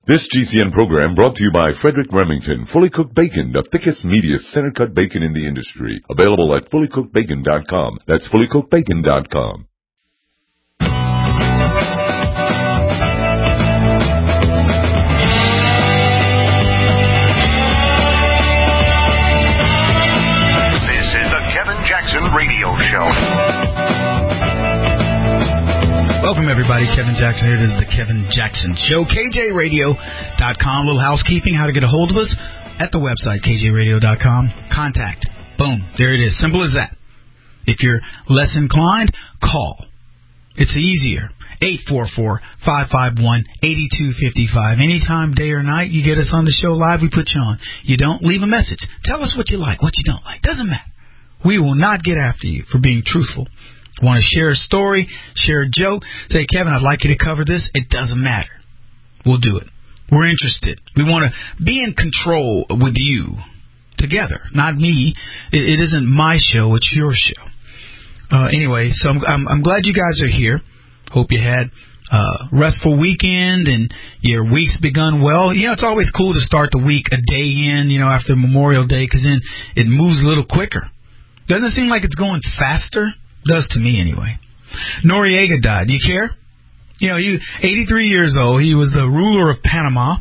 This GCN program brought to you by Frederick Remington, Fully Cooked Bacon, the thickest, meatiest, center-cut bacon in the industry. Available at fullycookedbacon.com. That's fullycookedbacon.com. This is the Kevin Jackson Radio Show. Welcome, everybody. Kevin Jackson here. This is the Kevin Jackson Show. KJRadio.com. Little housekeeping. How to get a hold of us at the website, KJRadio.com. Contact. Boom. There it is. Simple as that. If you're less inclined, call. It's easier. 844-551-8255. Anytime, day or night, you get us on the show live, we put you on. You don't, leave a message. Tell us what you like, what you don't like. Doesn't matter. We will not get after you for being truthful. Want to share a story, share a joke, say, Kevin, I'd like you to cover this. It doesn't matter. We'll do it. We're interested. We want to be in control with you together, not me. It isn't my show. It's your show. Anyway, so I'm glad you guys are here. Hope you had a restful weekend and your week's begun well. You know, it's always cool to start the week a day in, after Memorial Day, because then it moves a little quicker. Doesn't it seem like it's going faster? Does to me, anyway. Noriega died. Do you care? He 83 years old. He was the ruler of Panama.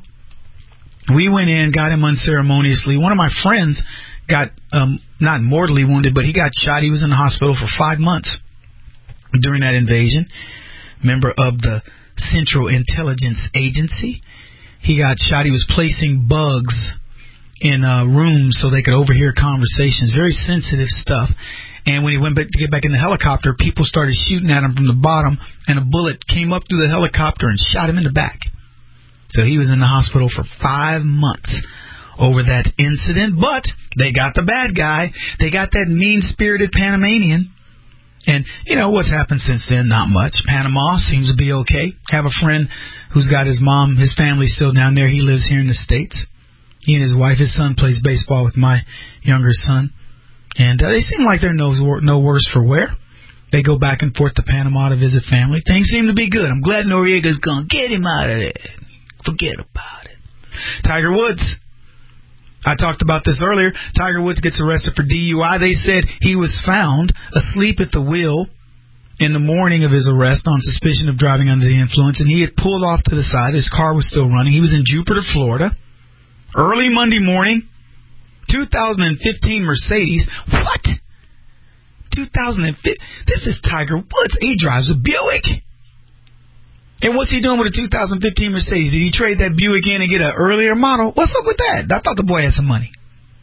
We went in, got him unceremoniously. One of my friends got, not mortally wounded, but he got shot. He was in the hospital for 5 months during that invasion. Member of the Central Intelligence Agency. He got shot. He was placing bugs in rooms so they could overhear conversations. Very sensitive stuff. And when he went back to get back in the helicopter, people started shooting at him from the bottom, and a bullet came up through the helicopter and shot him in the back. So he was in the hospital for 5 months over that incident. But they got the bad guy. They got that mean-spirited Panamanian. And, what's happened since then? Not much. Panama seems to be okay. Have a friend who's got his family still down there. He lives here in the States. He and his wife, his son plays baseball with my younger son. And they seem like they're no worse for wear. They go back and forth to Panama to visit family. Things seem to be good. I'm glad Noriega's going to get him out of there. Forget about it. Tiger Woods. I talked about this earlier. Tiger Woods gets arrested for DUI. They said he was found asleep at the wheel in the morning of his arrest on suspicion of driving under the influence, and he had pulled off to the side. His car was still running. He was in Jupiter, Florida. Early Monday morning. 2015 Mercedes. What? 2015? This is Tiger Woods. He drives a Buick. And what's he doing with a 2015 Mercedes? Did he trade that Buick in and get an earlier model? What's up with that? I thought the boy had some money.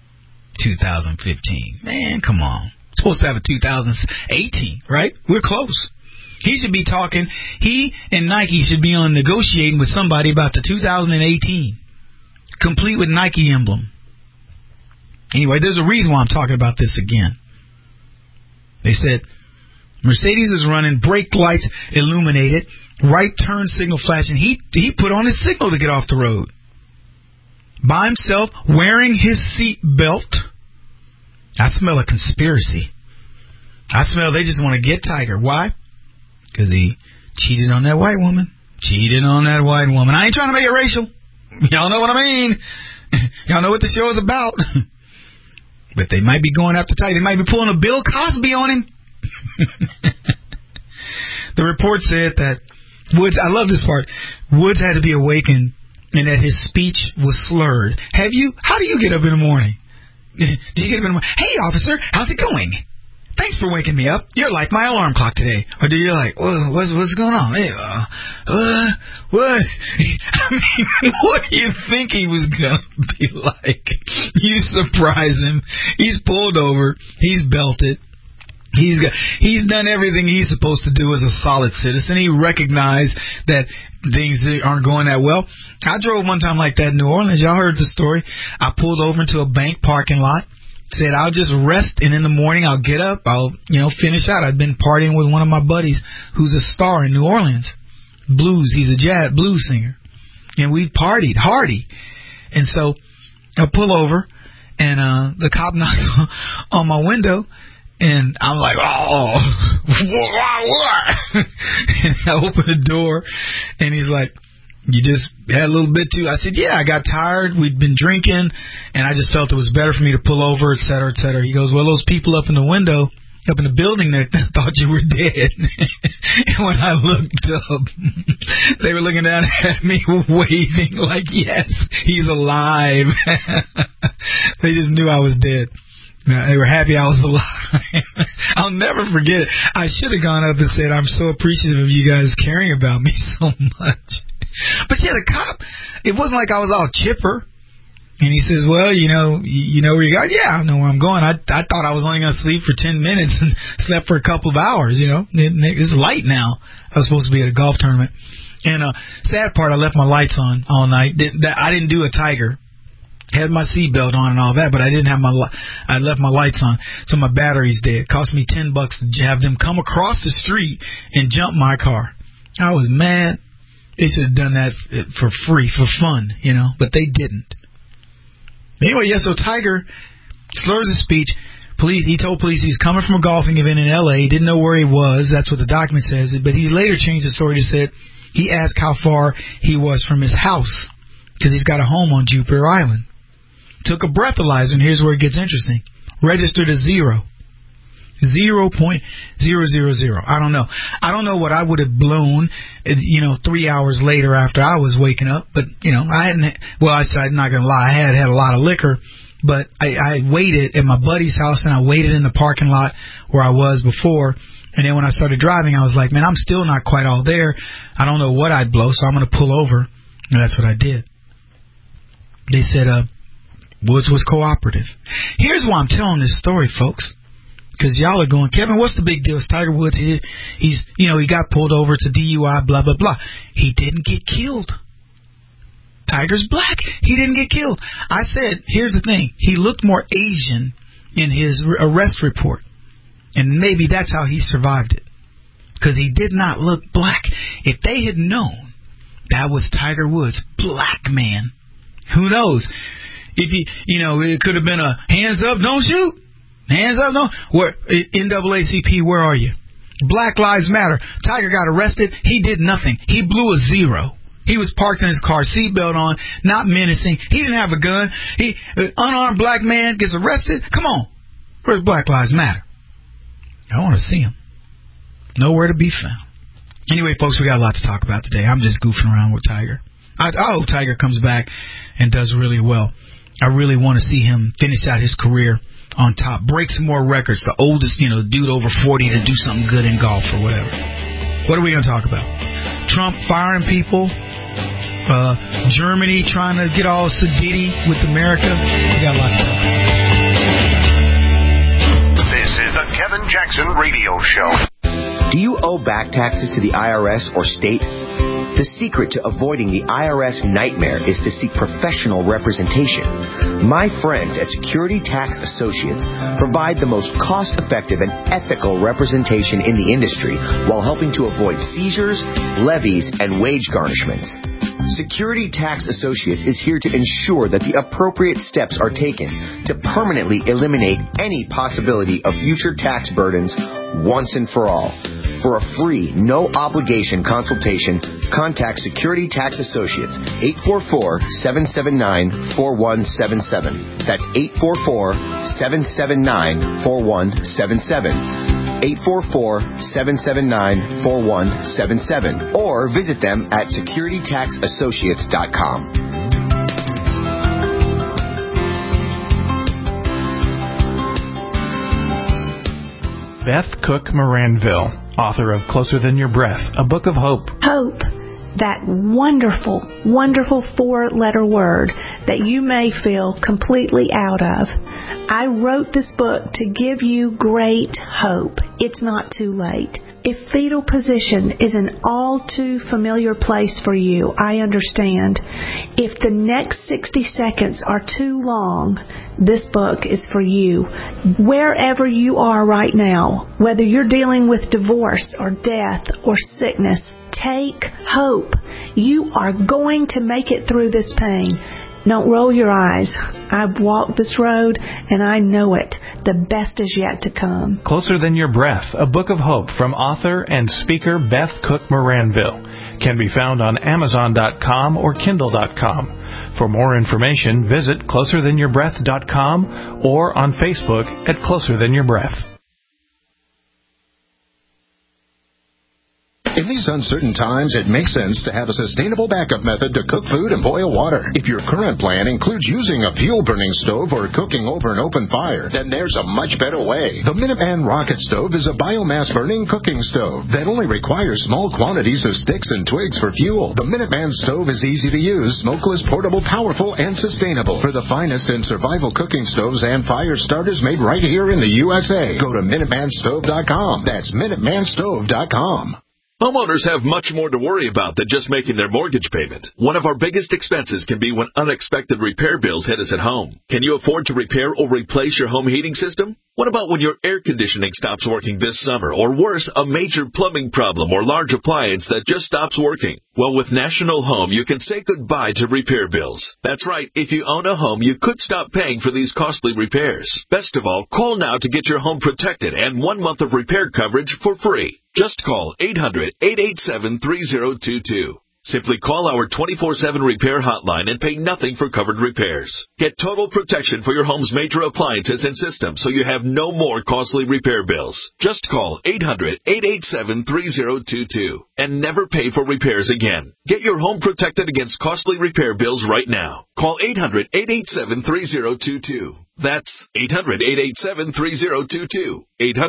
2015. Man, come on. Supposed to have a 2018, right? We're close. He should be talking. He and Nike should be on negotiating with somebody about the 2018. Complete with Nike emblem. Anyway, there's a reason why I'm talking about this again. They said Mercedes is running, brake lights illuminated, right turn signal flashing. He put on his signal to get off the road. By himself, wearing his seat belt. I smell a conspiracy. I smell they just want to get Tiger. Why? Because he cheated on that white woman. Cheated on that white woman. I ain't trying to make it racial. Y'all know what I mean. Y'all know what the show is about. But they might be going after Tiger. They might be pulling a Bill Cosby on him. The report said that Woods, I love this part, Woods had to be awakened and that his speech was slurred. How do you get up in the morning? Do you get up in the morning? Hey, officer, how's it going? Thanks for waking me up. You're like my alarm clock today. Or do you like, what's going on? Hey, what? I mean, what do you think he was going to be like? You surprise him. He's pulled over. He's belted. He's done everything he's supposed to do as a solid citizen. He recognized that things aren't going that well. I drove one time like that in New Orleans. Y'all heard the story. I pulled over into a bank parking lot. Said, I'll just rest, and in the morning I'll get up, I'll, finish out. I'd been partying with one of my buddies who's a star in New Orleans. Blues, he's a jazz blues singer. And we partied hardy. And so I pull over, and the cop knocks on my window, and I'm like, what? And I open the door, and he's like, You just had a little bit too. I said, yeah, I got tired. We'd been drinking, and I just felt it was better for me to pull over, et cetera, et cetera. He goes, well, those people up in the window, up in the building there, thought you were dead. And when I looked up, they were looking down at me, waving like, yes, he's alive. They just knew I was dead. They were happy I was alive. I'll never forget it. I should have gone up and said, I'm so appreciative of you guys caring about me so much. But yeah, the cop, it wasn't like I was all chipper. And he says, well, you know where you got? Yeah, I know where I'm going. I thought I was only going to sleep for 10 minutes and slept for a couple of hours, It's light now. I was supposed to be at a golf tournament. And sad part, I left my lights on all night. I didn't do a Tiger. Had my seatbelt on and all that, but I didn't have I left my lights on, so my battery's dead. It cost me $10 to have them come across the street and jump my car. I was mad. They should have done that for free, for fun, but they didn't. Anyway, yeah, so Tiger slurs his speech. He told police he was coming from a golfing event in L.A. He didn't know where he was. That's what the document says. But he later changed the story to say he asked how far he was from his house because he's got a home on Jupiter Island. Took a breathalyzer, and here's where it gets interesting. Registered as 0.000. I don't know. I don't know what I would have blown, 3 hours later after I was waking up. But, I hadn't, I'm not going to lie, I had a lot of liquor. But I waited at my buddy's house, and I waited in the parking lot where I was before. And then when I started driving, I was like, man, I'm still not quite all there. I don't know what I'd blow, so I'm going to pull over. And that's what I did. They said, Woods was cooperative. Here's why I'm telling this story, folks. Because y'all are going, Kevin, what's the big deal? It's Tiger Woods. He got pulled over. It's a DUI, blah, blah, blah. He didn't get killed. Tiger's black. He didn't get killed. I said, here's the thing. He looked more Asian in his arrest report. And maybe that's how he survived it. Because he did not look black. If they had known that was Tiger Woods, black man, who knows? If it could have been a hands up, don't shoot. Hands up, no. Where NAACP, where are you? Black Lives Matter. Tiger got arrested. He did nothing. He blew a 0. He was parked in his car, seatbelt on, not menacing. He didn't have a gun. Unarmed black man gets arrested. Come on. Where's Black Lives Matter? I want to see him. Nowhere to be found. Anyway, folks, we got a lot to talk about today. I'm just goofing around with Tiger. I hope Tiger comes back and does really well. I really want to see him finish out his career on top, break some more records, the oldest, dude over 40 to do something good in golf or whatever. What are we going to talk about? Trump firing people, Germany trying to get all sedity with America. We got a lot to talk about. This is the Kevin Jackson Radio Show. Do you owe back taxes to the IRS or state? The secret to avoiding the IRS nightmare is to seek professional representation. My friends at Security Tax Associates provide the most cost-effective and ethical representation in the industry while helping to avoid seizures, levies, and wage garnishments. Security Tax Associates is here to ensure that the appropriate steps are taken to permanently eliminate any possibility of future tax burdens once and for all. For a free, no-obligation consultation, contact Security Tax Associates, 844-779-4177. That's 844-779-4177. 844-779-4177. Or visit them at securitytaxassociates.com. Beth Cook Moranville, author of Closer Than Your Breath, a book of hope. Hope, that wonderful, wonderful 4-letter word that you may feel completely out of. I wrote this book to give you great hope. It's not too late. If fetal position is an all too familiar place for you, I understand. If the next 60 seconds are too long, this book is for you. Wherever you are right now, whether you're dealing with divorce or death or sickness, take hope. You are going to make it through this pain. Don't roll your eyes. I've walked this road, and I know it. The best is yet to come. Closer Than Your Breath, a book of hope from author and speaker Beth Cook Moranville. can be found on Amazon.com or Kindle.com. For more information, visit CloserThanYourBreath.com or on Facebook at Closer Than Your Breath. In these uncertain times, it makes sense to have a sustainable backup method to cook food and boil water. If your current plan includes using a fuel-burning stove or cooking over an open fire, then there's a much better way. The Minuteman Rocket Stove is a biomass-burning cooking stove that only requires small quantities of sticks and twigs for fuel. The Minuteman Stove is easy to use, smokeless, portable, powerful, and sustainable. For the finest in survival cooking stoves and fire starters made right here in the USA, go to MinutemanStove.com. That's MinutemanStove.com. Homeowners have much more to worry about than just making their mortgage payment. One of our biggest expenses can be when unexpected repair bills hit us at home. Can you afford to repair or replace your home heating system? What about when your air conditioning stops working this summer? Or worse, a major plumbing problem or large appliance that just stops working? Well, with National Home, you can say goodbye to repair bills. That's right. If you own a home, you could stop paying for these costly repairs. Best of all, call now to get your home protected and 1 month of repair coverage for free. Just call 800-887-3022. Simply call our 24/7 repair hotline and pay nothing for covered repairs. Get total protection for your home's major appliances and systems so you have no more costly repair bills. Just call 800-887-3022 and never pay for repairs again. Get your home protected against costly repair bills right now. Call 800-887-3022. That's 800-887-3022.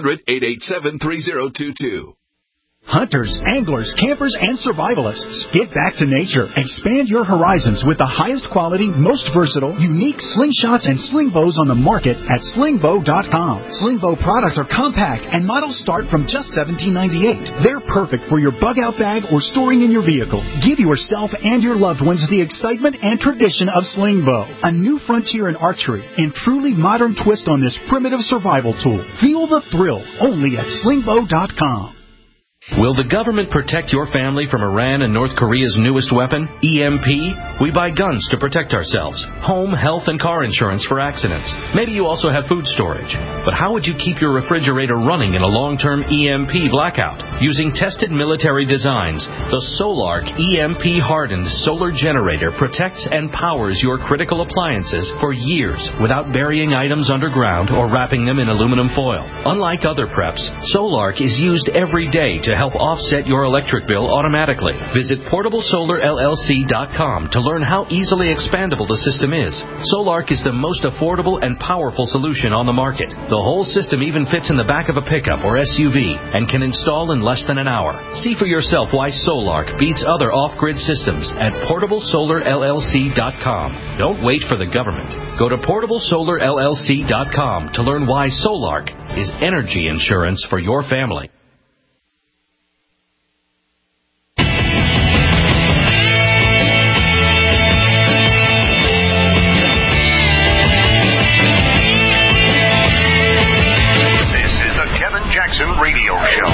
800-887-3022. Hunters, anglers, campers, and survivalists, get back to nature. Expand your horizons with the highest quality, most versatile, unique slingshots and sling bows on the market at slingbow.com. Sling bow products are compact and models start from just $17.98. They're perfect for your bug-out bag or storing in your vehicle. Give yourself and your loved ones the excitement and tradition of sling bow, a new frontier in archery and truly modern twist on this primitive survival tool. Feel the thrill only at slingbow.com. Will the government protect your family from Iran and North Korea's newest weapon, EMP? We buy guns to protect ourselves, home, health, and car insurance for accidents. Maybe you also have food storage. But how would you keep your refrigerator running in a long-term EMP blackout? Using tested military designs, the Solark EMP-hardened solar generator protects and powers your critical appliances for years without burying items underground or wrapping them in aluminum foil. Unlike other preps, Solark is used every day to help offset your electric bill automatically. Visit PortableSolarLLC.com to learn how easily expandable the system is. Solark is the most affordable and powerful solution on the market. The whole system even fits in the back of a pickup or SUV and can install in less than an hour. See for yourself why Solark beats other off-grid systems at PortableSolarLLC.com. Don't wait for the government. Go to PortableSolarLLC.com to learn why Solark is energy insurance for your family. Radio Show.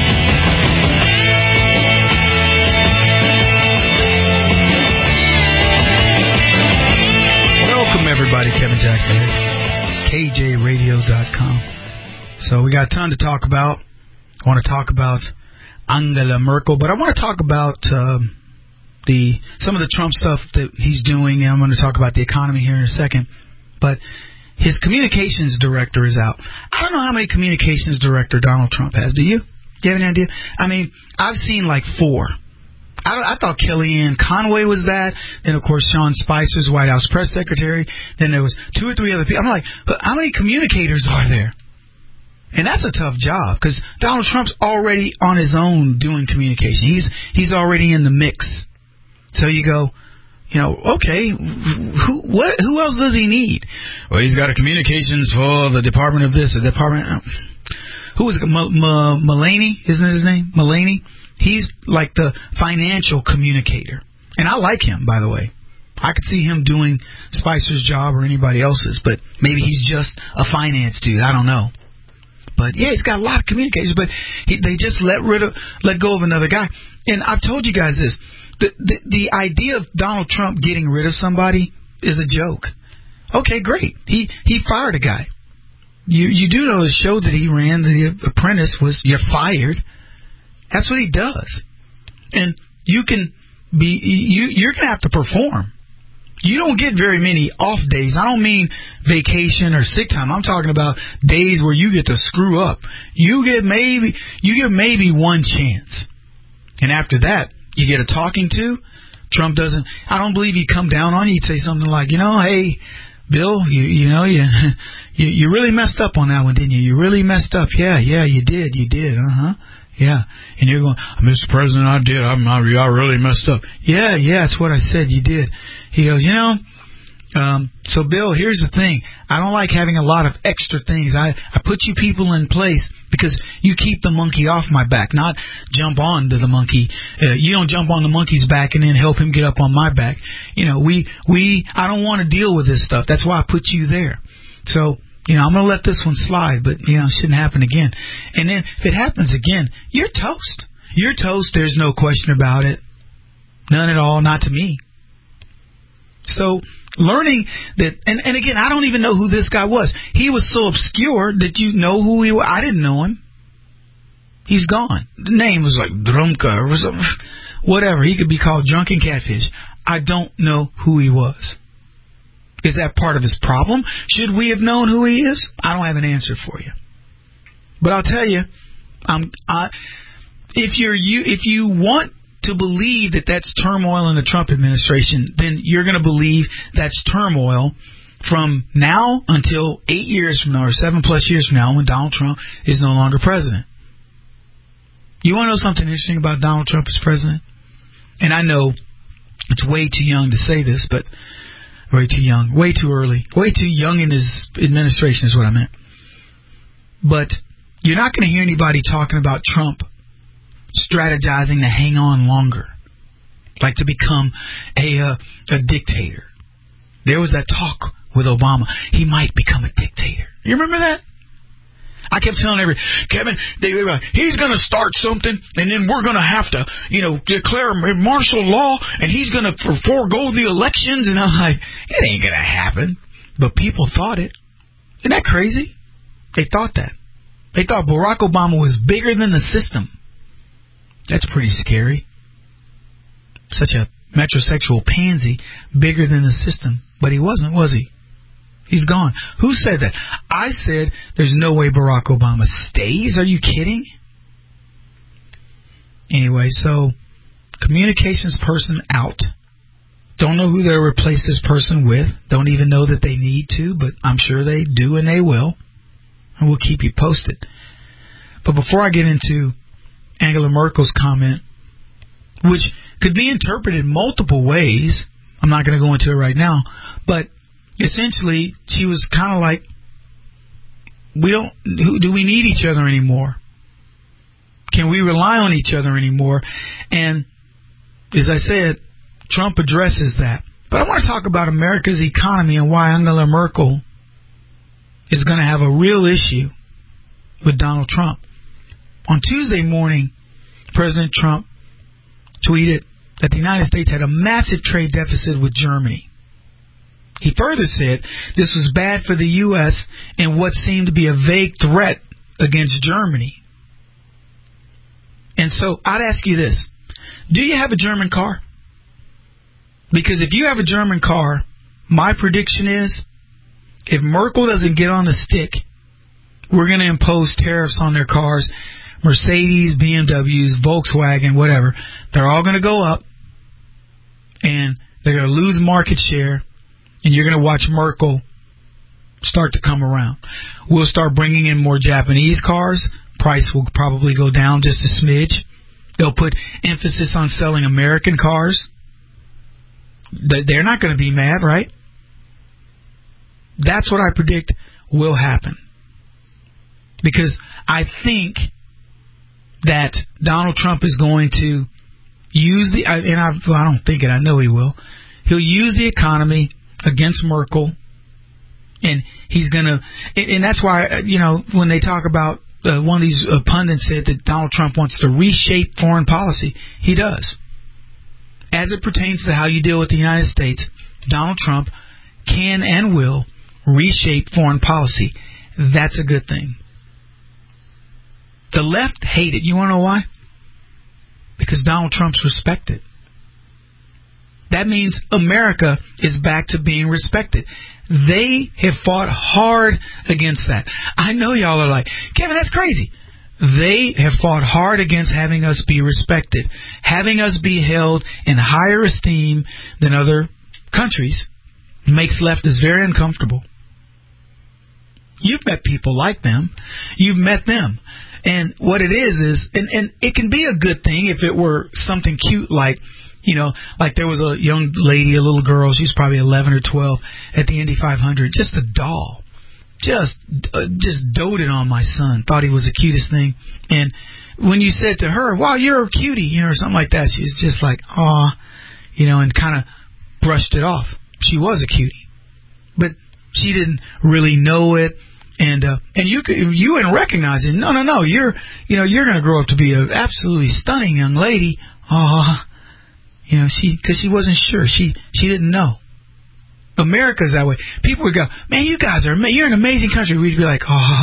Welcome, everybody. Kevin Jackson here, KJRadio.com. So we got a ton to talk about. I want to talk about Angela Merkel, but I want to talk about some of the Trump stuff that he's doing, and I'm going to talk about the economy here in a second. But his communications director is out. I don't know how many communications director Donald Trump has. Do you? Do you have any idea? I mean, I've seen like 4. I thought Kellyanne Conway was that. Then, of course, Sean Spicer's White House press secretary. Then there was 2 or 3 other people. I'm like, how many communicators are there? And that's a tough job because Donald Trump's already on his own doing communication. He's already in the mix. So you go, okay, who else does he need? Well, he's got a communications for the Department of this, the Department. Who was it? Mulaney, isn't his name? Mulaney. He's like the financial communicator, and I like him, by the way. I could see him doing Spicer's job or anybody else's, but maybe he's just a finance dude. I don't know. But yeah, he's got a lot of communicators, but they just let go of another guy. And I've told you guys this. The idea of Donald Trump getting rid of somebody is a joke. Okay, great. He fired a guy. You do know the show that he ran, The Apprentice, was you're fired. That's what he does. And you're going to have to perform. You don't get very many off days. I don't mean vacation or sick time. I'm talking about days where you get to screw up. You get maybe one chance. And after that, you get a talking to. Trump doesn't, I don't believe he'd come down on you. He'd say something like, hey, Bill, you really messed up on that one, didn't you? You really messed up. Yeah, you did. Yeah. And you're going, Mr. President, I did. I really messed up. Yeah, that's what I said. You did. He goes, so Bill, here's the thing. I don't like having a lot of extra things. I put you people in place because you keep the monkey off my back, not jump on to the monkey. You don't jump on the monkey's back and then help him get up on my back. I don't want to deal with this stuff. That's why I put you there. So, I'm going to let this one slide, but, it shouldn't happen again. And then if it happens again, you're toast. You're toast. There's no question about it. None at all. Not to me. So learning that, and again, I don't even know who this guy was. He was so obscure that you know who he was. I didn't know him. He's gone. The name was like Drumka or something. Whatever. He could be called Drunken Catfish. I don't know who he was. Is that part of his problem? Should we have known who he is? I don't have an answer for you. But I'll tell you, if you want to believe that that's turmoil in the Trump administration, then you're going to believe that's turmoil from now until 8 years from now or 7+ years from now when Donald Trump is no longer president. You want to know something interesting about Donald Trump as president? And I know it's way too young to say this, but way too young, way too early, way too young in his administration is what I meant. But you're not going to hear anybody talking about Trump strategizing to hang on longer, like to become a dictator. There was that talk with Obama. He might become a dictator. You remember that? I kept telling Kevin, he's going to start something, and then we're going to have to, declare martial law, and he's going to forego the elections. And I'm like, it ain't going to happen. But people thought it. Isn't that crazy? They thought that. They thought Barack Obama was bigger than the system. That's pretty scary. Such a metrosexual pansy, bigger than the system. But he wasn't, was he? He's gone. Who said that? I said there's no way Barack Obama stays. Are you kidding? Anyway, so communications person out. Don't know who they'll replace this person with. Don't even know that they need to, but I'm sure they do and they will. And we'll keep you posted. But before I get into Angela Merkel's comment, which could be interpreted multiple ways, I'm not going to go into it right now, but essentially, she was kind of like, do we need each other anymore? Can we rely on each other anymore? And as I said, Trump addresses that. But I want to talk about America's economy and why Angela Merkel is going to have a real issue with Donald Trump. On Tuesday morning, President Trump tweeted that the United States had a massive trade deficit with Germany. He further said this was bad for the U.S. and what seemed to be a vague threat against Germany. And so I'd ask you this. Do you have a German car? Because if you have a German car, my prediction is if Merkel doesn't get on the stick, we're going to impose tariffs on their cars. Mercedes, BMWs, Volkswagen, whatever. They're all going to go up and they're going to lose market share. And you're going to watch Merkel start to come around. We'll start bringing in more Japanese cars. Price will probably go down just a smidge. They'll put emphasis on selling American cars. They're not going to be mad, right? That's what I predict will happen. Because I think that Donald Trump is going to use I don't think it, I know he will. He'll use the economy against Merkel, and he's going to, and that's why, when they talk about, one of these pundits said that Donald Trump wants to reshape foreign policy. He does. As it pertains to how you deal with the United States, Donald Trump can and will reshape foreign policy. That's a good thing. The left hate it. You want to know why? Because Donald Trump's respected. That means America is back to being respected. They have fought hard against that. I know y'all are like, Kevin, that's crazy. They have fought hard against having us be respected, having us be held in higher esteem than other countries. Makes leftists very uncomfortable. You've met people like them. You've met them. And what it is, and it can be a good thing if it were something cute like, like there was a young lady, a little girl, she was probably 11 or 12 at the Indy 500, just a doll. Just doted on my son, thought he was the cutest thing. And when you said to her, wow, you're a cutie, or something like that, she's just like, aw, and kind of brushed it off. She was a cutie, but she didn't really know it. And you wouldn't recognize it. No, you're going to grow up to be an absolutely stunning young lady. Aw, because she wasn't sure. She didn't know. America's that way. People would go, man, you're an amazing country. We'd be like,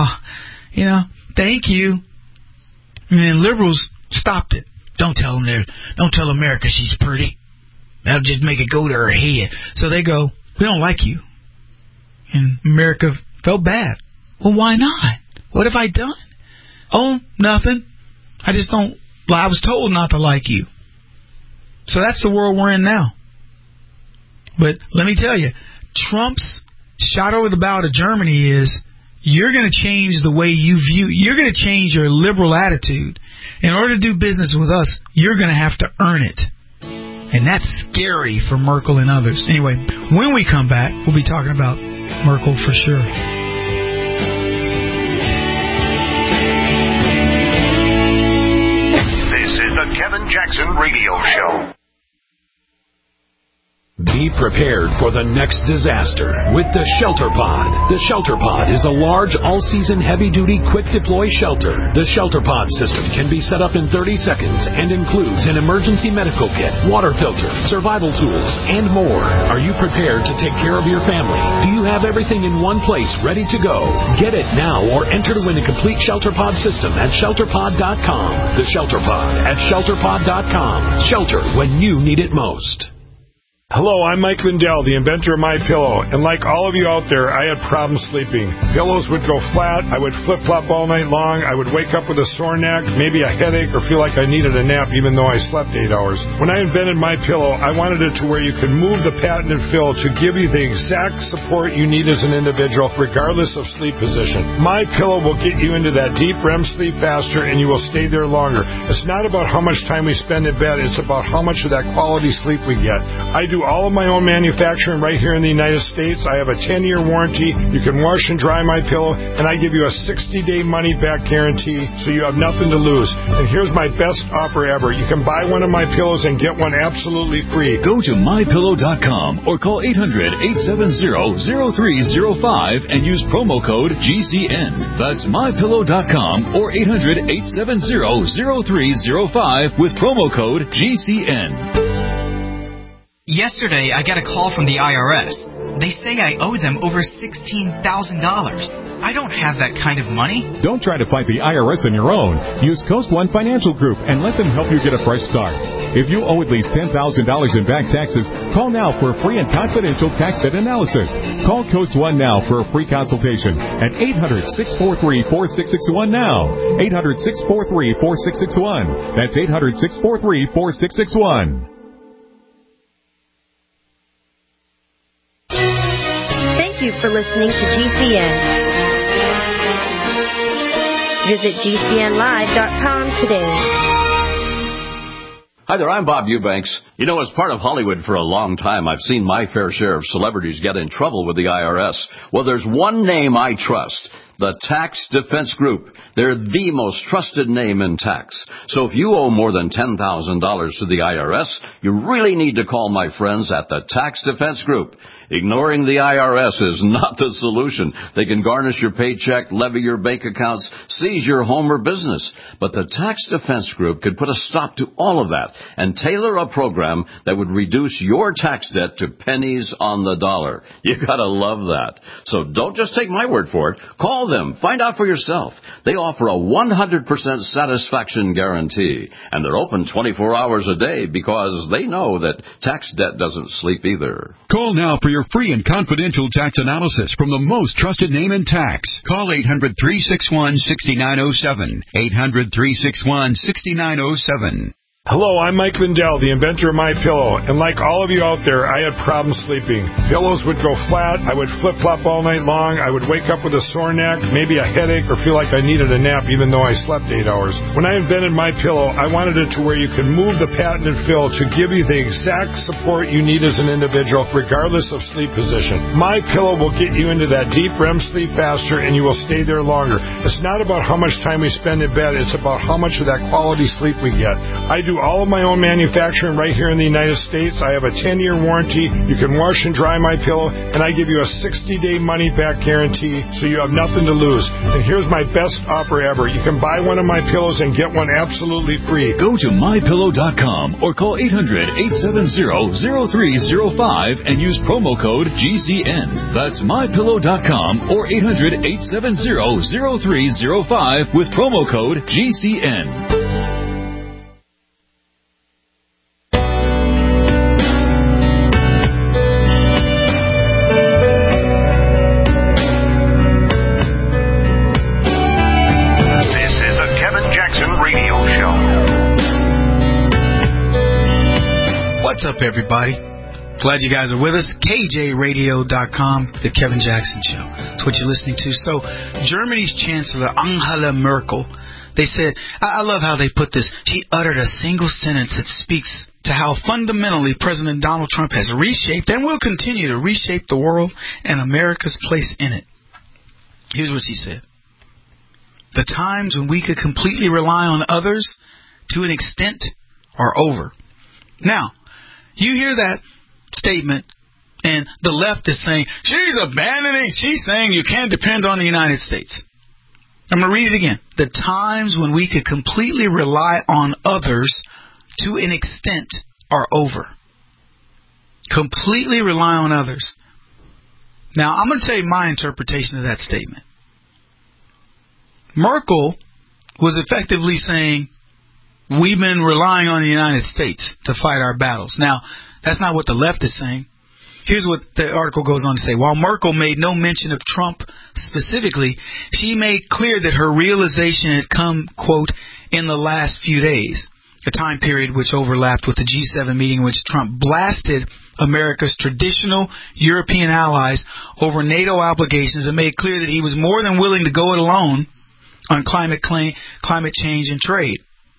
thank you. And then liberals stopped it. Don't tell America she's pretty. That'll just make it go to her head. So they go, we don't like you. And America felt bad. Well, why not? What have I done? Oh, nothing. I was told not to like you. So that's the world we're in now. But let me tell you, Trump's shot over the bow to Germany is, you're going to change the way you're going to change your liberal attitude. In order to do business with us, you're going to have to earn it. And that's scary for Merkel and others. Anyway, when we come back, we'll be talking about Merkel for sure. This is the Kevin Jackson Radio Show. Be prepared for the next disaster with the Shelter Pod. The Shelter Pod is a large, all-season, heavy-duty, quick-deploy shelter. The Shelter Pod system can be set up in 30 seconds and includes an emergency medical kit, water filter, survival tools, and more. Are you prepared to take care of your family? Do you have everything in one place ready to go? Get it now or enter to win a complete Shelter Pod system at ShelterPod.com. The Shelter Pod at ShelterPod.com. Shelter when you need it most. Hello, I'm Mike Lindell, the inventor of MyPillow, and like all of you out there, I had problems sleeping. Pillows would go flat, I would flip-flop all night long, I would wake up with a sore neck, maybe a headache, or feel like I needed a nap even though I slept 8 hours. When I invented MyPillow, I wanted it to where you could move the patented fill to give you the exact support you need as an individual, regardless of sleep position. MyPillow will get you into that deep REM sleep faster, and you will stay there longer. It's not about how much time we spend in bed, it's about how much of that quality sleep we get. I do all of my own manufacturing right here in the United States. I have a 10-year warranty. You can wash and dry MyPillow, and I give you a 60-day money-back guarantee, so you have nothing to lose. And here's my best offer ever. You can buy one of my pillows and get one absolutely free. Go to MyPillow.com or call 800-870-0305 and use promo code GCN. That's MyPillow.com or 800-870-0305 with promo code GCN. Yesterday, I got a call from the IRS. They say I owe them over $16,000. I don't have that kind of money. Don't try to fight the IRS on your own. Use Coast One Financial Group and let them help you get a fresh start. If you owe at least $10,000 in back taxes, call now for a free and confidential tax debt analysis. Call Coast One now for a free consultation at 800-643-4661 now. 800-643-4661. That's 800-643-4661. Thank you for listening to GCN. Visit GCNlive.com today. Hi there, I'm Bob Eubanks. You know, as part of Hollywood for a long time, I've seen my fair share of celebrities get in trouble with the IRS. Well, there's one name I trust. The Tax Defense Group. They're the most trusted name in tax. So if you owe more than $10,000 to the IRS, you really need to call my friends at the Tax Defense Group. Ignoring the IRS is not the solution. They can garnish your paycheck, levy your bank accounts, seize your home or business. But the Tax Defense Group could put a stop to all of that and tailor a program that would reduce your tax debt to pennies on the dollar. You gotta love that. So don't just take my word for it. Call Call them. Find out for yourself. They offer a 100% satisfaction guarantee, and they're open 24 hours a day because they know that tax debt doesn't sleep either. Call now for your free and confidential tax analysis from the most trusted name in tax. Call 800-361-6907. 800-361-6907. Hello, I'm Mike Lindell, the inventor of MyPillow, and like all of you out there, I had problems sleeping. Pillows would go flat, I would flip-flop all night long, I would wake up with a sore neck, maybe a headache, or feel like I needed a nap even though I slept 8 hours. When I invented MyPillow, I wanted it to where you could move the patented fill to give you the exact support you need as an individual, regardless of sleep position. MyPillow will get you into that deep REM sleep faster, and you will stay there longer. It's not about how much time we spend in bed, it's about how much of that quality sleep we get. I do all of my own manufacturing right here in the United States. I have a 10-year warranty. You can wash and dry my pillow, and I give you a 60-day money-back guarantee, so you have nothing to lose. And here's my best offer ever. You can buy one of my pillows and get one absolutely free. Go to mypillow.com or call 800-870-0305 and use promo code GCN. That's mypillow.com or 800-870-0305 with promo code GCN. What's up, everybody? Glad you guys are with us. KJRadio.com, The Kevin Jackson Show. That's what you're listening to. So, Germany's Chancellor Angela Merkel, they said, I love how they put this. She uttered a single sentence that speaks to how fundamentally President Donald Trump has reshaped and will continue to reshape the world and America's place in it. Here's what she said. The times when we could completely rely on others to an extent are over. Now, you hear that statement, and the left is saying, she's saying you can't depend on the United States. I'm going to read it again. The times when we could completely rely on others to an extent are over. Completely rely on others. Now, I'm going to tell you my interpretation of that statement. Merkel was effectively saying, we've been relying on the United States to fight our battles. Now, that's not what the left is saying. Here's what the article goes on to say. While Merkel made no mention of Trump specifically, she made clear that her realization had come, quote, in the last few days, a time period which overlapped with the G7 meeting in which Trump blasted America's traditional European allies over NATO obligations and made clear that he was more than willing to go it alone on climate change and trade.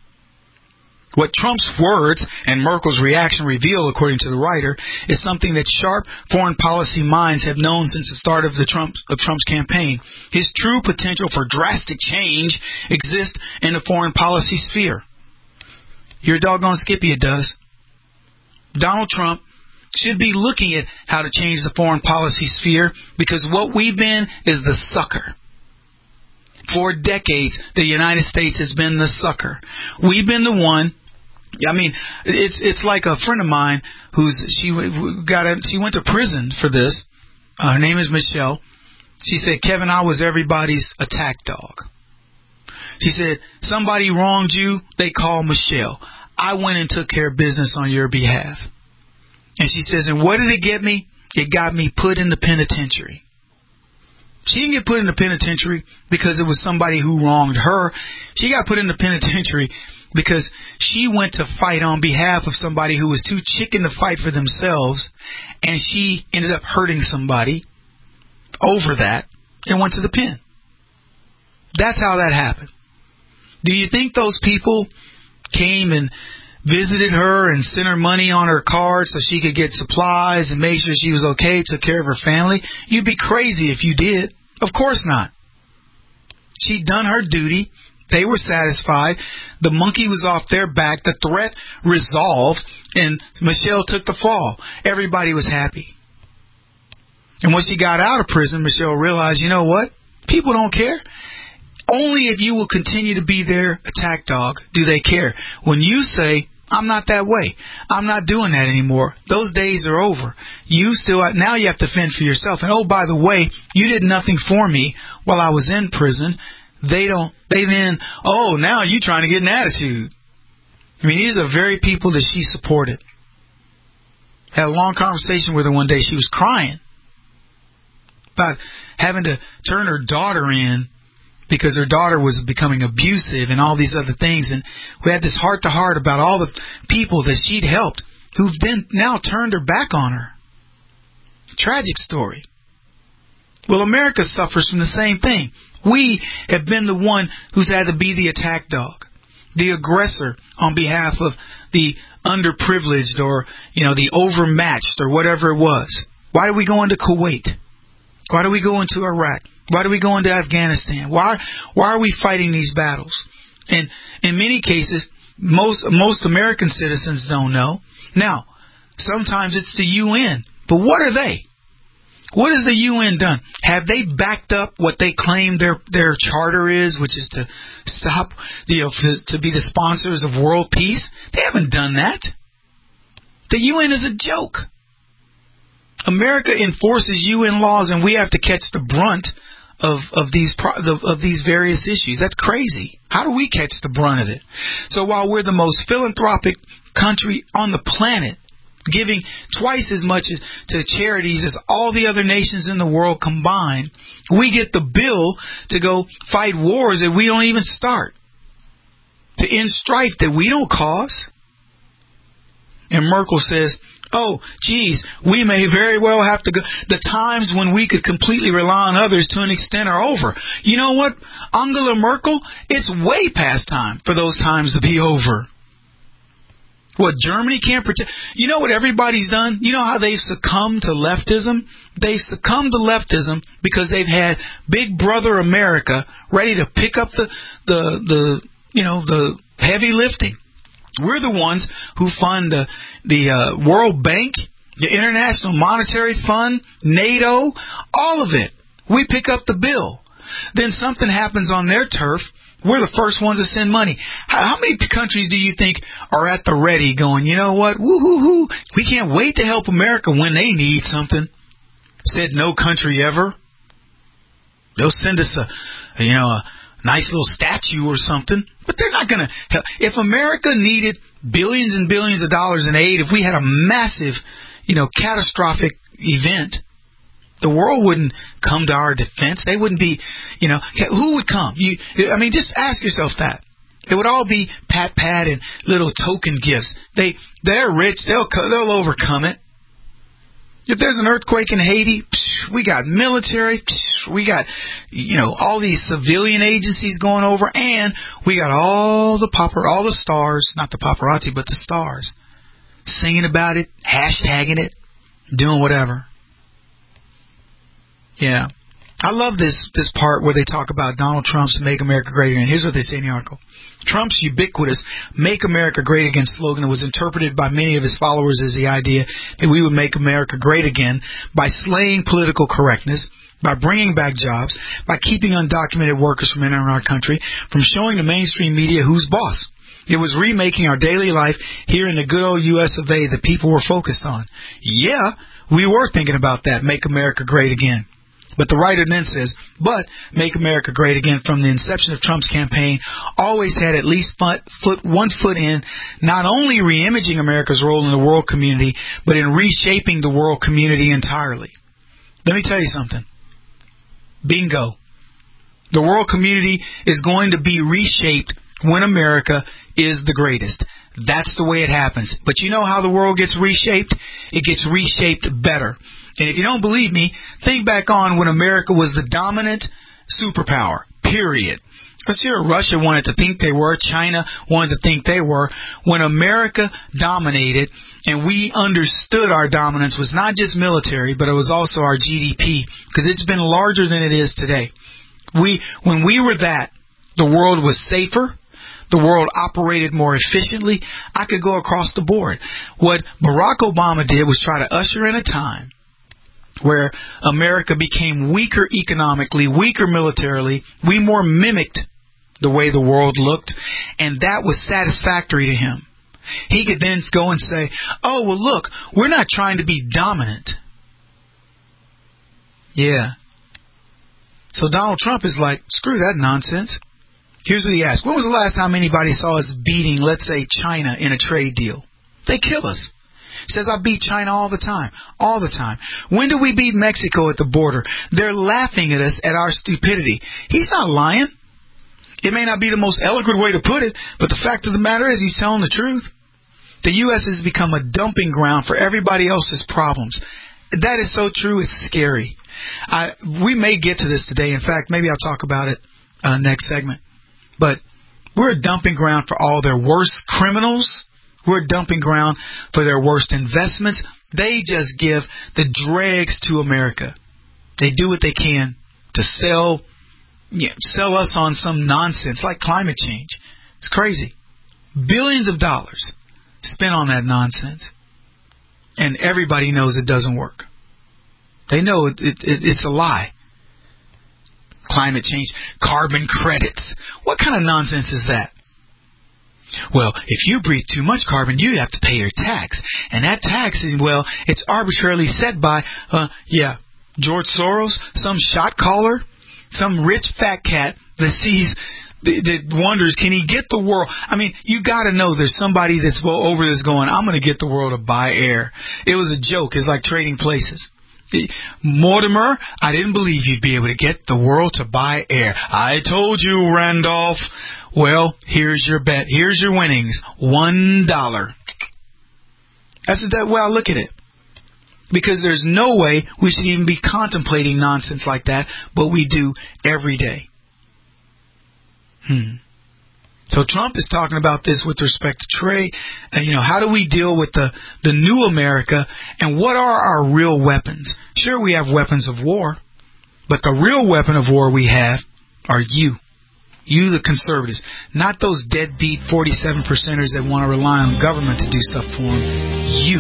What Trump's words and Merkel's reaction reveal, according to the writer, is something that sharp foreign policy minds have known since the start of Trump's campaign. His true potential for drastic change exists in the foreign policy sphere. You're doggone skippy, it does. Donald Trump should be looking at how to change the foreign policy sphere, because what we've been is the sucker. For decades, the United States has been the sucker. We've been the one. I mean, it's like a friend of mine she went to prison for this. Her name is Michelle. She said, Kevin, I was everybody's attack dog. She said, somebody wronged you, they call Michelle. I went and took care of business on your behalf. And she says, and what did it get me? It got me put in the penitentiary. She didn't get put in the penitentiary because it was somebody who wronged her. She got put in the penitentiary because she went to fight on behalf of somebody who was too chicken to fight for themselves, and she ended up hurting somebody over that and went to the pen. That's how that happened. Do you think those people came and visited her and sent her money on her card so she could get supplies and make sure she was okay, took care of her family? You'd be crazy if you did. Of course not. She'd done her duty. They were satisfied. The monkey was off their back. The threat resolved, and Michelle took the fall. Everybody was happy. And when she got out of prison, Michelle realized, you know what? People don't care. Only if you will continue to be their attack dog do they care. When you say, I'm not that way. I'm not doing that anymore. Those days are over. Now you have to fend for yourself. And oh, by the way, you did nothing for me while I was in prison. Now you trying to get an attitude. I mean, these are the very people that she supported. Had a long conversation with her one day. She was crying about having to turn her daughter in because her daughter was becoming abusive and all these other things. And we had this heart-to-heart about all the people that she'd helped who've then now turned her back on her. Tragic story. Well, America suffers from the same thing. We have been the one who's had to be the attack dog, the aggressor on behalf of the underprivileged or, the overmatched or whatever it was. Why do we go into Kuwait? Why do we go into Iraq? Why do we go into Afghanistan? Why are we fighting these battles? And in many cases, most American citizens don't know. Now, sometimes it's the UN, but what are they? What has the UN done? Have they backed up what they claim their charter is, which is to stop, to be the sponsors of world peace? They haven't done that. The UN is a joke. America enforces UN laws, and we have to catch the brunt of these various issues. That's crazy. How do we catch the brunt of it? So while we're the most philanthropic country on the planet, giving twice as much to charities as all the other nations in the world combined, we get the bill to go fight wars that we don't even start, to end strife that we don't cause. And Merkel says, oh, geez, we may very well have to go. The times when we could completely rely on others to an extent are over. You know what, Angela Merkel? It's way past time for those times to be over. What, Germany can't protect? You know what everybody's done? You know how they've succumbed to leftism? They've succumbed to leftism because they've had Big Brother America ready to pick up the heavy lifting. We're the ones who fund the World Bank, the International Monetary Fund, NATO, all of it. We pick up the bill. Then something happens on their turf. We're the first ones to send money. How many countries do you think are at the ready going, you know what, woo-hoo-hoo, we can't wait to help America when they need something? Said no country ever. They'll send us a nice little statue or something, but they're not going to help. If America needed billions and billions of dollars in aid, if we had a massive, catastrophic event, the world wouldn't come to our defense. They wouldn't be, who would come? Just ask yourself that. It would all be pat and little token gifts. They're rich. They'll overcome it. If there's an earthquake in Haiti, we got military, we got, all these civilian agencies going over, and we got all the stars, not the paparazzi, but the stars, singing about it, hashtagging it, doing whatever. Yeah. I love this part where they talk about Donald Trump's Make America Great Again. Here's what they say in the article. Trump's ubiquitous Make America Great Again slogan was interpreted by many of his followers as the idea that we would make America great again by slaying political correctness, by bringing back jobs, by keeping undocumented workers from entering our country, from showing the mainstream media who's boss. It was remaking our daily life here in the good old U.S. of A. that people were focused on. Yeah, we were thinking about that, Make America Great Again. But the writer then says, but Make America Great Again from the inception of Trump's campaign always had at least one foot in not only reimaging America's role in the world community, but in reshaping the world community entirely. Let me tell you something. Bingo. The world community is going to be reshaped when America is the greatest. That's the way it happens. But you know how the world gets reshaped? It gets reshaped better. And if you don't believe me, think back on when America was the dominant superpower, period. Let's hear Russia wanted to think they were, China wanted to think they were. When America dominated and we understood our dominance was not just military, but it was also our GDP, because it's been larger than it is today. When we were that, the world was safer. The world operated more efficiently. I could go across the board. What Barack Obama did was try to usher in a time where America became weaker economically, weaker militarily. We more mimicked the way the world looked, and that was satisfactory to him. He could then go and say, oh, well, look, we're not trying to be dominant. Yeah. So Donald Trump is like, screw that nonsense. Here's what he asked. When was the last time anybody saw us beating, let's say, China in a trade deal? They kill us. He says, I beat China all the time. All the time. When do we beat Mexico at the border? They're laughing at us at our stupidity. He's not lying. It may not be the most eloquent way to put it, but the fact of the matter is he's telling the truth. The U.S. has become a dumping ground for everybody else's problems. That is so true, it's scary. We may get to this today. In fact, maybe I'll talk about it next segment. But we're a dumping ground for all their worst criminals. We're a dumping ground for their worst investments. They just give the dregs to America. They do what they can to sell us on some nonsense like climate change. It's crazy. Billions of dollars spent on that nonsense. And everybody knows it doesn't work. They know it's a lie. Climate change, carbon credits. What kind of nonsense is that? Well, if you breathe too much carbon, you have to pay your tax. And that tax is, well, it's arbitrarily set by, George Soros, some shot caller, some rich fat cat that wonders, can he get the world? I mean, you got to know there's somebody that's over this going, I'm going to get the world to buy air. It was a joke. It's like trading places. Mortimer, I didn't believe you'd be able to get the world to buy air. I told you, Randolph. Well, here's your bet. Here's your winnings. $1. That's that way I look at it. Because there's no way we should even be contemplating nonsense like that, but we do every day. So Trump is talking about this with respect to trade. And, how do we deal with the new America, and what are our real weapons? Sure, we have weapons of war, but the real weapon of war we have are you. You, the conservatives, not those deadbeat 47%ers that want to rely on government to do stuff for them. You,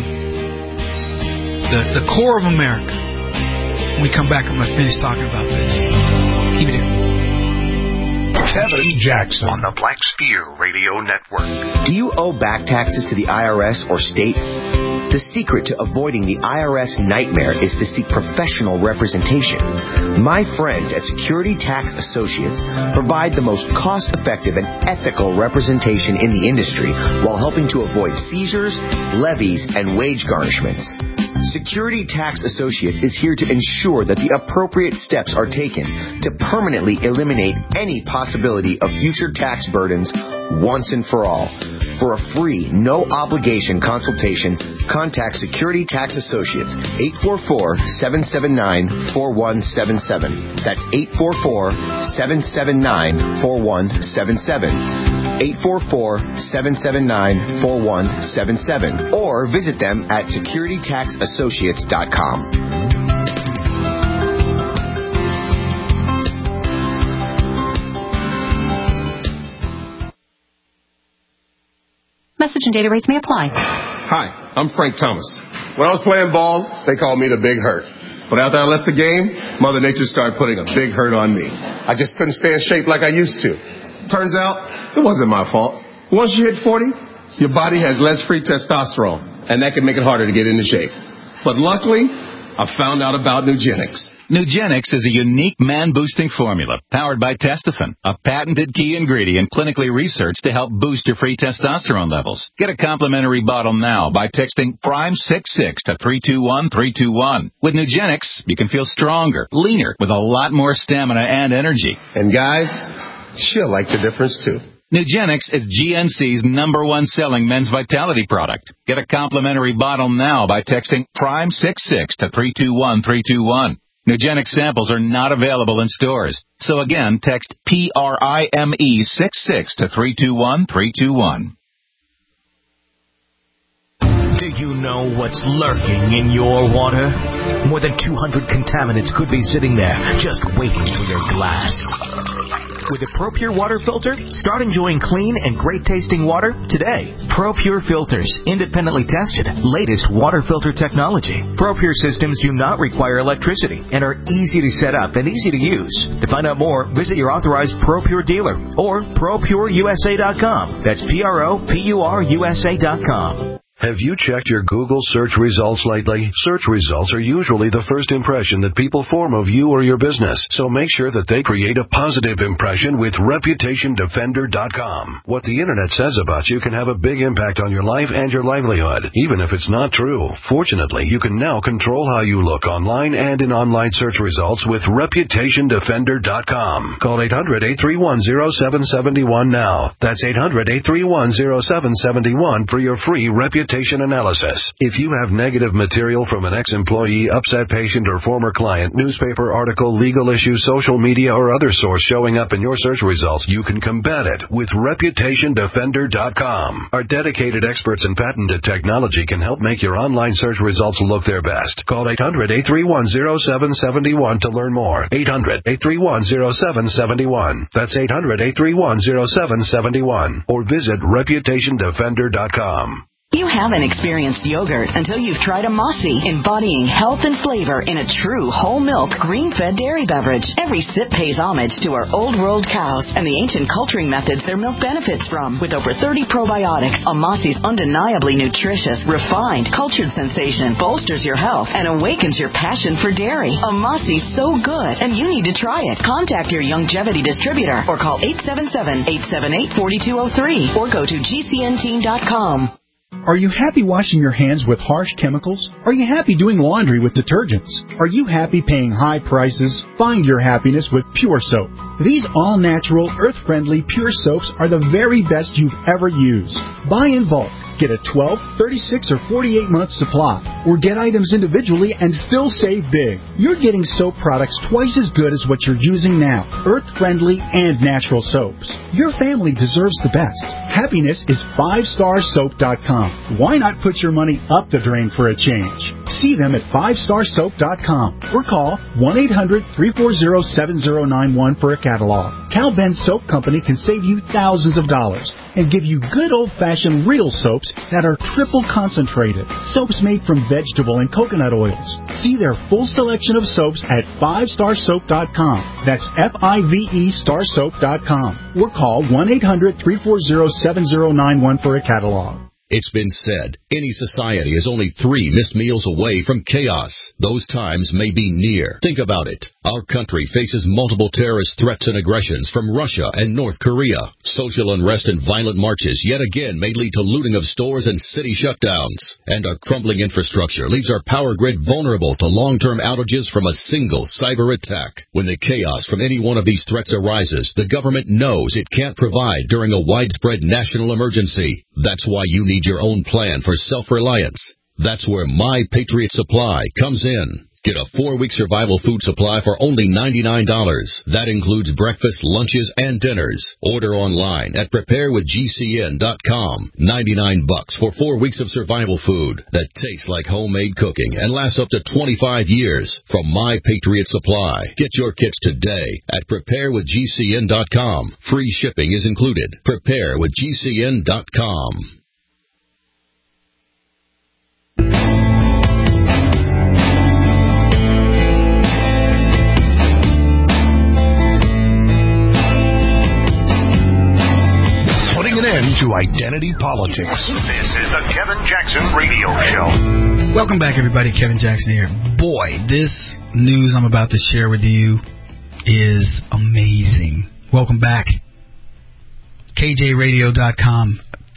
the core of America. When we come back, I'm going to finish talking about this. Keep it here. Kevin Jackson on the Black Spear Radio Network. Do you owe back taxes to the IRS or state? The secret to avoiding the IRS nightmare is to seek professional representation. My friends at Security Tax Associates provide the most cost-effective and ethical representation in the industry while helping to avoid seizures, levies, and wage garnishments. Security Tax Associates is here to ensure that the appropriate steps are taken to permanently eliminate any possibility of future tax burdens once and for all. For a free, no-obligation consultation, contact Security Tax Associates, 844-779-4177. That's 844-779-4177. 844-779-4177. Or visit them at securitytaxassociates.com. Message and data rates may apply. Hi, I'm Frank Thomas. When I was playing ball, they called me the Big Hurt. But after I left the game, Mother Nature started putting a big hurt on me. I just couldn't stay in shape like I used to. Turns out, it wasn't my fault. Once you hit 40, your body has less free testosterone, and that can make it harder to get into shape. But luckily, I found out about Nugenix. Nugenix is a unique man-boosting formula powered by Testofen, a patented key ingredient clinically researched to help boost your free testosterone levels. Get a complimentary bottle now by texting PRIME66 to 321321. With Nugenix, you can feel stronger, leaner, with a lot more stamina and energy. And guys, she'll like the difference too. Nugenix is GNC's #1 selling men's vitality product. Get a complimentary bottle now by texting PRIME66 to 321321. Nugenix samples are not available in stores. So again, text PRIME66 to 321321. Do you know what's lurking in your water? More than 200 contaminants could be sitting there just waiting for your glass. With a ProPure water filter, start enjoying clean and great-tasting water today. ProPure filters, independently tested, latest water filter technology. ProPure systems do not require electricity and are easy to set up and easy to use. To find out more, visit your authorized ProPure dealer or ProPureUSA.com. That's ProPureUSA.com. Have you checked your Google search results lately? Search results are usually the first impression that people form of you or your business, so make sure that they create a positive impression with ReputationDefender.com. What the Internet says about you can have a big impact on your life and your livelihood, even if it's not true. Fortunately, you can now control how you look online and in online search results with ReputationDefender.com. Call 800-831-0771 now. That's 800-831-0771 for your free reputation analysis. If you have negative material from an ex-employee, upset patient, or former client, newspaper article, legal issue, social media, or other source showing up in your search results, you can combat it with ReputationDefender.com. Our dedicated experts in patented technology can help make your online search results look their best. Call 800-831-0771 to learn more. 800-831-0771. That's 800-831-0771. Or visit ReputationDefender.com. You haven't experienced yogurt until you've tried a Mossy, embodying health and flavor in a true whole milk, green-fed dairy beverage. Every sip pays homage to our old world cows and the ancient culturing methods their milk benefits from. With over 30 probiotics, a Mossy's undeniably nutritious, refined, cultured sensation bolsters your health and awakens your passion for dairy. A Mossy's so good, and you need to try it. Contact your Longevity distributor or call 877-878-4203 or go to gcnteam.com. Are you happy washing your hands with harsh chemicals? Are you happy doing laundry with detergents? Are you happy paying high prices? Find your happiness with Pure Soap. These all-natural, earth-friendly Pure Soaps are the very best you've ever used. Buy in bulk. Get a 12, 36, or 48-month supply, or get items individually and still save big. You're getting soap products twice as good as what you're using now, earth-friendly and natural soaps. Your family deserves the best. Happiness is 5starsoap.com. Why not put your money up the drain for a change? See them at 5starsoap.com or call 1-800-340-7091 for a catalog. Cal Ben Soap Company can save you thousands of dollars and give you good old-fashioned real soaps that are triple concentrated. Soaps made from vegetable and coconut oils. See their full selection of soaps at 5starsoap.com. That's F-I-V-E starsoap.com. Or call 1-800-340-7091 for a catalog. It's been said, any society is only 3 missed meals away from chaos. Those times may be near. Think about it. Our country faces multiple terrorist threats and aggressions from Russia and North Korea. Social unrest and violent marches yet again may lead to looting of stores and city shutdowns. And our crumbling infrastructure leaves our power grid vulnerable to long-term outages from a single cyber attack. When the chaos from any one of these threats arises, the government knows it can't provide during a widespread national emergency. That's why you need your own plan for self-reliance. That's where My Patriot Supply comes in. Get a 4-week survival food supply for only $99. That includes breakfast, lunches, and dinners. Order online at preparewithgcn.com. $99 for 4 weeks of survival food that tastes like homemade cooking and lasts up to 25 years from My Patriot Supply. Get your kits today at preparewithgcn.com. Free shipping is included. Preparewithgcn.com. An end to identity politics. This is the Kevin Jackson Radio Show. Welcome back, everybody. Kevin Jackson here. Boy, this news I'm about to share with you is amazing. Welcome back. KJRadio.com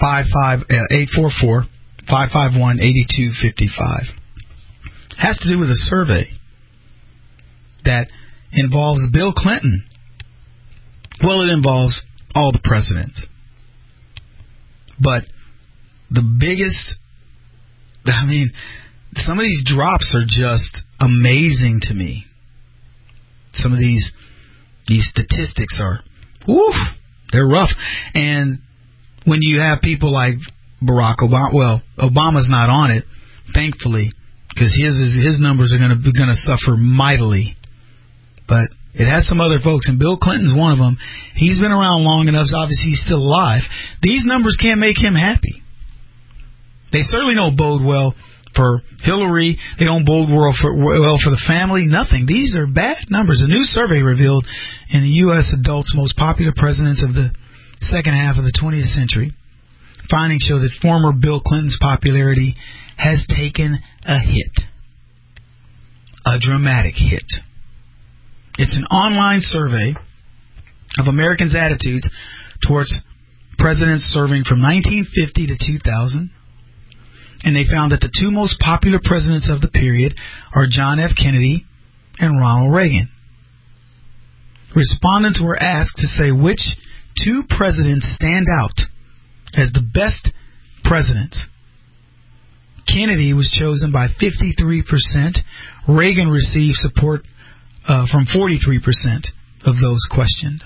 844-551-8255. Has to do with a survey that involves Bill Clinton. Well, it involves all the presidents. But the biggest, some of these drops are just amazing to me. Some of these statistics are, they're rough. And when you have people like Barack Obama, well, Obama's not on it, thankfully, because his numbers are going to suffer mightily. But It has some other folks, and Bill Clinton's one of them. He's been around long enough, so obviously he's still alive. These numbers can't make him happy. They certainly don't bode well for Hillary. They don't bode well for the family. Nothing. These are bad numbers. A new survey revealed in the U.S. adults' most popular presidents of the second half of the 20th century. Findings show that former Bill Clinton's popularity has taken a hit. A dramatic hit. It's an online survey of Americans' attitudes towards presidents serving from 1950 to 2000. And they found that the two most popular presidents of the period are John F. Kennedy and Ronald Reagan. Respondents were asked to say which two presidents stand out as the best presidents. Kennedy was chosen by 53%. Reagan received support from 43% of those questioned.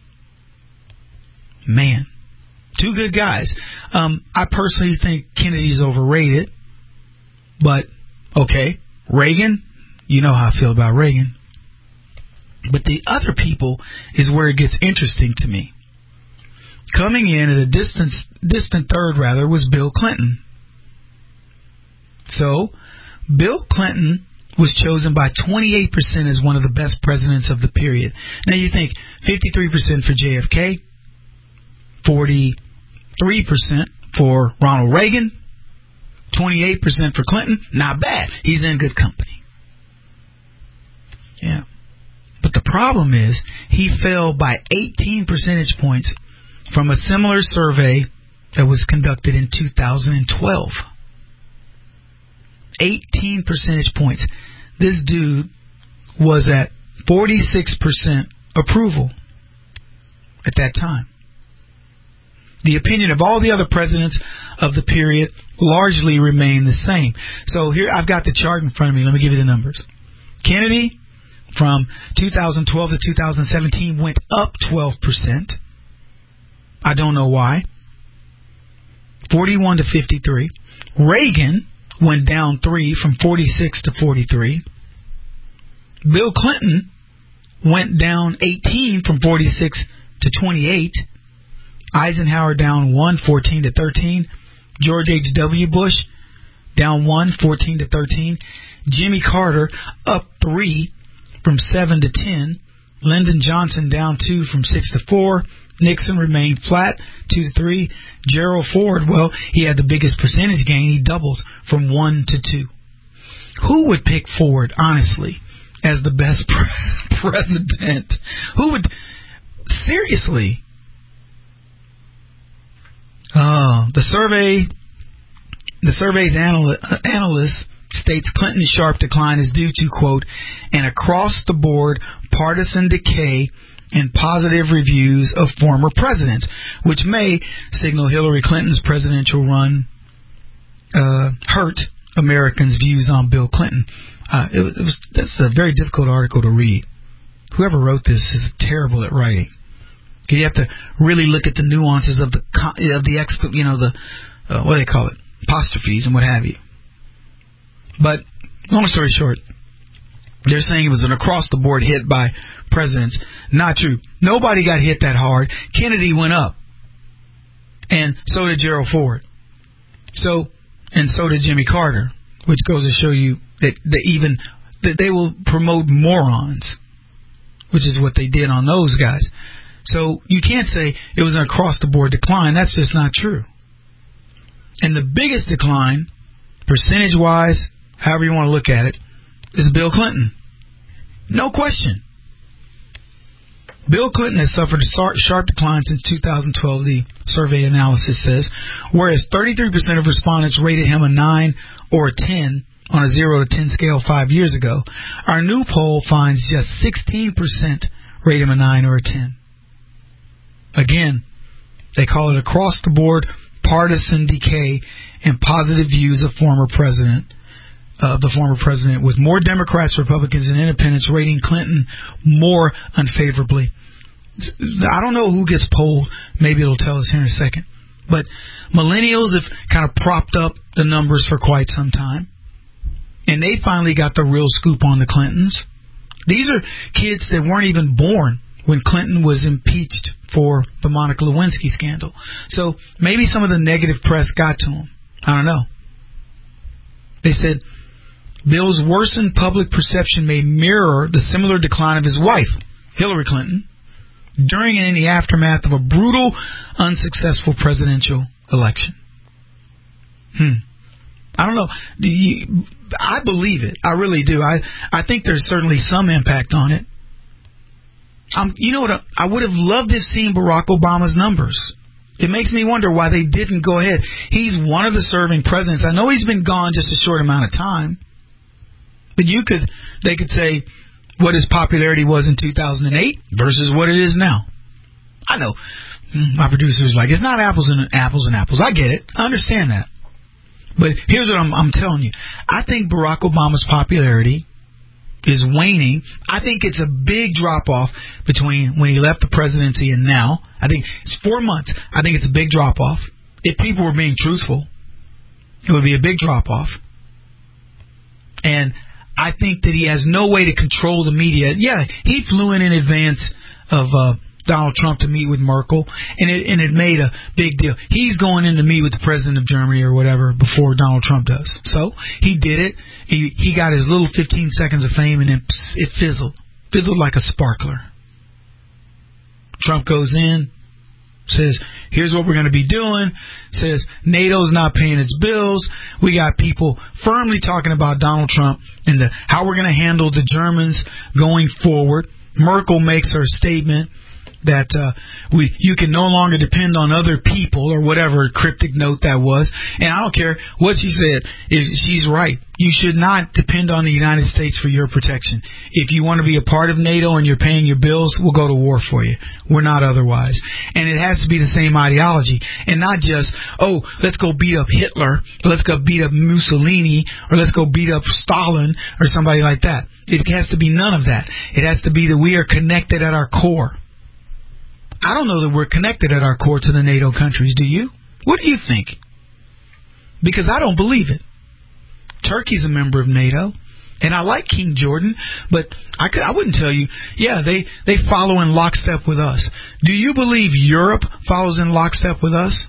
Man. Two good guys. I personally think Kennedy's overrated. But, okay, Reagan, you know how I feel about Reagan. But the other people is where it gets interesting to me. Coming in at a distant third, was Bill Clinton. So, Bill Clinton was chosen by 28% as one of the best presidents of the period. Now you think 53% for JFK, 43% for Ronald Reagan, 28% for Clinton. Not bad. He's in good company. Yeah. But the problem is he fell by 18 percentage points from a similar survey that was conducted in 2012. 18 percentage points. This dude was at 46% approval at that time. The opinion of all the other presidents of the period largely remained the same. So here, I've got the chart in front of me. Let me give you the numbers. Kennedy, from 2012 to 2017, went up 12%. I don't know why. 41 to 53. Reagan went down 3 from 46 to 43. Bill Clinton went down 18 from 46 to 28. Eisenhower down 1, 14 to 13. George H.W. Bush down 1, 14 to 13. Jimmy Carter up 3 from 7 to 10. Lyndon Johnson down 2 from 6 to 4. Nixon remained flat, 2 to 3. Gerald Ford, well, he had the biggest percentage gain. He doubled from 1 to 2. Who would pick Ford, honestly, as the best president? Who would? Seriously. The survey's analyst states Clinton's sharp decline is due to, quote, an across-the-board partisan decay and positive reviews of former presidents, which may signal Hillary Clinton's presidential run hurt Americans' views on Bill Clinton. That's a very difficult article to read. Whoever wrote this is terrible at writing. You have to really look at the nuances of what do they call it, apostrophes and what have you. But long story short, they're saying it was an across-the-board hit by presidents. Not true. Nobody got hit that hard. Kennedy went up, and so did Gerald Ford. So did Jimmy Carter, which goes to show you that they will promote morons, which is what they did on those guys. So you can't say it was an across-the-board decline. That's just not true. And the biggest decline, percentage-wise, however you want to look at it, is Bill Clinton. No question. Bill Clinton has suffered a sharp decline since 2012, the survey analysis says, whereas 33% of respondents rated him a 9 or a 10 on a 0 to 10 scale 5 years ago. Our new poll finds just 16% rate him a 9 or a 10. Again, they call it across-the-board partisan decay and positive views of the former president, with more Democrats, Republicans, and Independents rating Clinton more unfavorably. I don't know who gets polled. Maybe it'll tell us here in a second. But millennials have kind of propped up the numbers for quite some time. And they finally got the real scoop on the Clintons. These are kids that weren't even born when Clinton was impeached for the Monica Lewinsky scandal. So maybe some of the negative press got to him. I don't know. They said Bill's worsened public perception may mirror the similar decline of his wife, Hillary Clinton, during and in the aftermath of a brutal, unsuccessful presidential election. I don't know. I believe it. I really do. I think there's certainly some impact on it. You know what? I would have loved to have seen Barack Obama's numbers. It makes me wonder why they didn't go ahead. He's one of the serving presidents. I know he's been gone just a short amount of time, but they could say what his popularity was in 2008 versus what it is now. I know my producer's like, it's not apples and apples. I get it. I understand that. But here's what I'm telling you. I think Barack Obama's popularity is waning. I think it's a big drop-off between when he left the presidency and now. I think it's 4 months. I think it's a big drop-off. If people were being truthful, it would be a big drop-off. And I think that he has no way to control the media. Yeah, he flew in advance of Donald Trump to meet with Merkel, and it made a big deal. He's going in to meet with the president of Germany or whatever before Donald Trump does. So he did it. He got his little 15 seconds of fame, and then it fizzled like a sparkler. Trump goes in, says, here's what we're going to be doing, says NATO's not paying its bills. We got people firmly talking about Donald Trump and how we're going to handle the Germans going forward. Merkel makes her statement that you can no longer depend on other people or whatever cryptic note that was. And I don't care what she said. She's right. You should not depend on the United States for your protection. If you want to be a part of NATO and you're paying your bills, we'll go to war for you. We're not otherwise. And it has to be the same ideology. And not just, let's go beat up Hitler, let's go beat up Mussolini, or let's go beat up Stalin or somebody like that. It has to be none of that. It has to be that we are connected at our core. I don't know that we're connected at our core to the NATO countries. Do you? What do you think? Because I don't believe it. Turkey's a member of NATO, and I like King Jordan, but I wouldn't tell you, they follow in lockstep with us. Do you believe Europe follows in lockstep with us?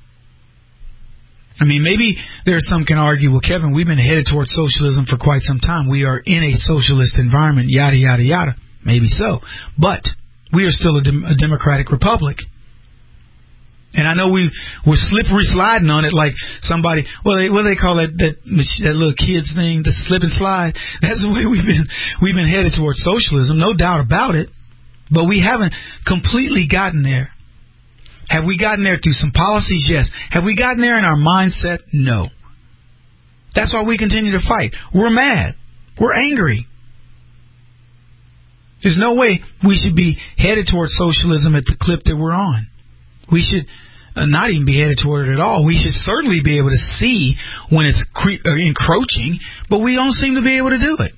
I mean, maybe there's some can argue, well, Kevin, we've been headed towards socialism for quite some time. We are in a socialist environment, yada, yada, yada. Maybe so. But we are still a democratic republic. And I know we're slippery sliding on it like somebody, what do they call that little kids thing, the slip and slide? That's the way we've been headed towards socialism, no doubt about it. But we haven't completely gotten there. Have we gotten there through some policies? Yes. Have we gotten there in our mindset? No. That's why we continue to fight. We're mad. We're angry. There's no way we should be headed towards socialism at the clip that we're on. We should not even be headed toward it at all. We should certainly be able to see when it's encroaching, but we don't seem to be able to do it.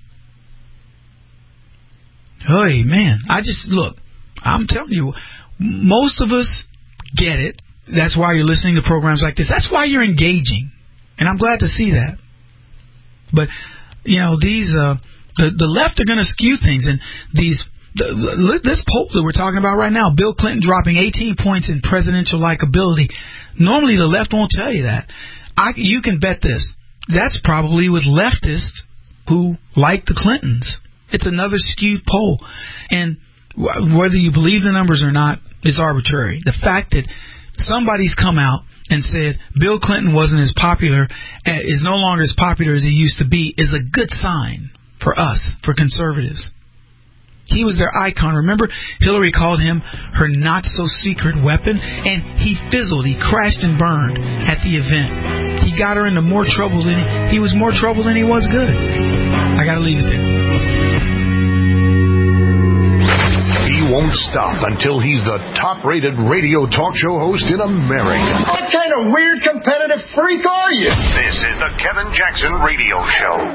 Hey, man, I'm telling you, most of us get it. That's why you're listening to programs like this. That's why you're engaging, and I'm glad to see that. But, these the left are going to skew things, and this poll that we're talking about right now, Bill Clinton dropping 18 points in presidential likability. Normally the left won't tell you that. You can bet this. That's probably with leftists who like the Clintons. It's another skewed poll. And whether you believe the numbers or not is arbitrary. The fact that somebody's come out and said Bill Clinton is no longer as popular as he used to be is a good sign for us, for conservatives. He was their icon. Remember, Hillary called him her not-so-secret weapon, and he fizzled. He crashed and burned at the event. He got her into more trouble he was more trouble than he was good. I got to leave it there. He won't stop until he's the top-rated radio talk show host in America. What kind of weird competitive freak are you? This is the Kevin Jackson Radio Show.